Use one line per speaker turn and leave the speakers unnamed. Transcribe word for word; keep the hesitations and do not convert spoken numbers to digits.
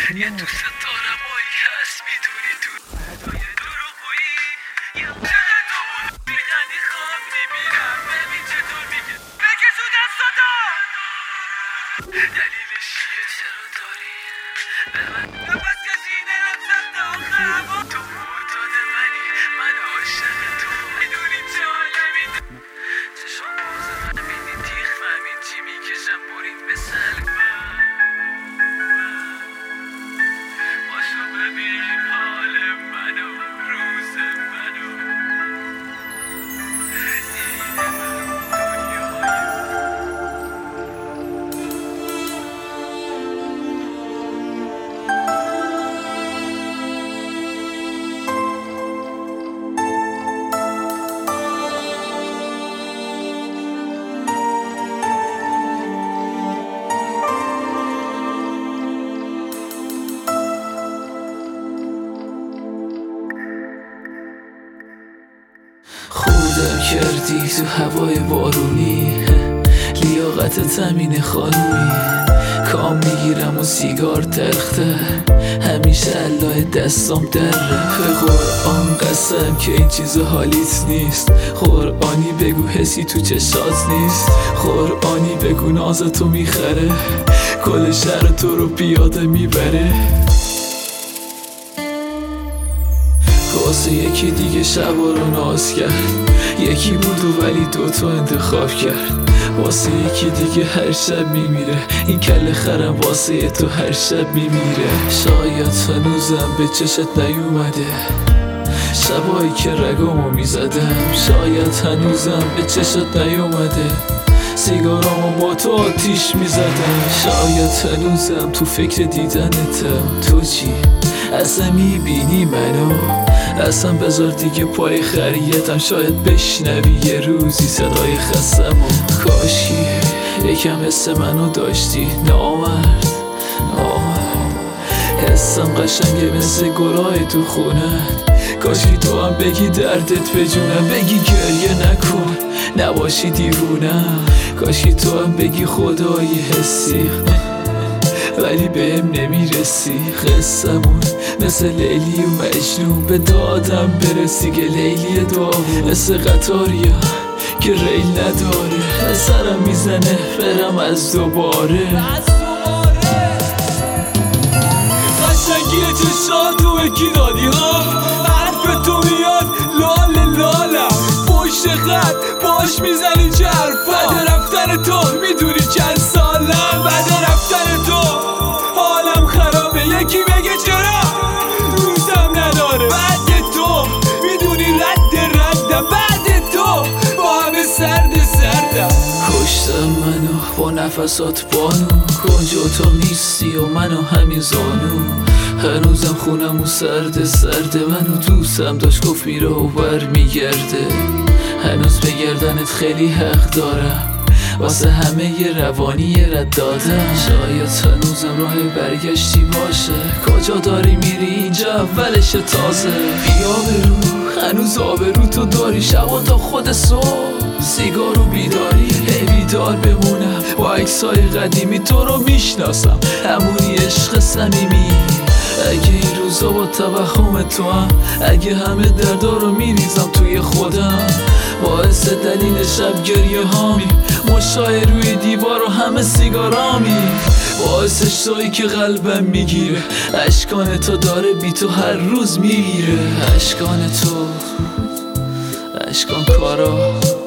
یه دوست دارم هایی هست میدونی تو ادای دروغویی یه چقدر تو بود بیخندی خواب نمیرم ببین چطور میگه بکش تو دستاتا دلیلش چیه چرا داری به من نفس کشیده رفتم تا آخر تو معتاد منی من عاشق تو میدونی چه حالمی چشم باز من میدی تیخ فهمید چی میکشم برید به سلبم باشو ببین حال منو روز منو دیده
خوردم کردی تو هوای بارونی لیاقت زمین خانومی کام میگیرم و سیگار تلخته همیشه الله دستام دره به قرآن قسم که این چیز حالیت نیست قرآنی بگو حسی تو چشات نیست قرآنی بگو نازتو میخره کل شهر تو رو پیاده میبره واسه یکی دیگه شبا رو ناز کرد یکی بود و ولی دوتا انتخاب کرد واسه یکی دیگه هر شب میمیره این کله خرم واسه تو هر شب میمیره شاید هنوزم به چشت نیومده شبایی که رگامو میزدم شاید هنوزم به چشت نیومده سیگارامو با تو آتیش میزدم شاید هنوزم تو فکر دیدنتم تو چی؟ اصلا میبینی منو اصلا بذار دیگه پای خریتم شاید بشنوی یه روزی صدای خستم و کاشی یکم حس منو داشتی نامرد نامرد حسم قشنگه مثل گلای تو خونت کاشی تو هم بگی دردت به جونم بگی گریه نکن نباشی دیوونم کاشی تو هم بگی خدای حسی ولی بهم نمیرسی قصمون مثل لیلی و مجنون به دادم برسی که لیلی داغون مثل قطاریا که ریل نداره سرم میزنه برم از دوباره
قشنگی چشات و اکی دادی ها حرف تو میاد لال لالم پشت خط باش میزنی چه حرفا بعد رفتن تو میدونی چند سالم بعد رفتن تو حالم خرابه یکی بگه چرا دوستم نداره بعد تو میدونی رد ردم بعد تو با همه سرد سردم
کشتم منو با نفسات بانو کجا تو نیستی و منو همین زانو هنوزم خونم و سرد سرد منو دوستم داشت گفت میره و بر میگرده هنوز به گردنت خیلی حق دارم واسه همه ی روانی ی رد دادم شاید هنوزم راه برگشتی باشه کجا داری میری اینجا اولش تازه بیا برو هنوز آبرو تو داری شبا تا خود صبح سیگار و بیداری هی بیدار بمونم با عکسای قدیمی تو رو میشناسم همونی عشق صمیمی اگه این روزا با توهم تو هم اگه همه دردا رو میریزم توی خودم باعث دلیل شب گریه هامی مشای روی دیوار و همه سیگارامی باعث شایی که قلبم میگیره اشکان تو داره بی تو هر روز میمیره اشکان تو اشکان کارا